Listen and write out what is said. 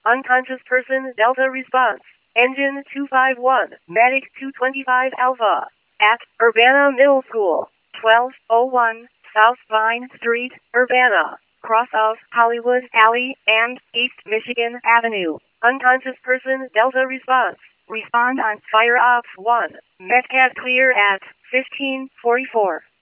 Unconscious person Delta response. Engine 251, Medic 225 Alpha. At Urbana Middle School, 1201 South Vine Street, Urbana. Cross of Hollywood Alley and East Michigan Avenue. Unconscious person Delta response. Respond on Fire Ops 1. Metcat clear at 1544.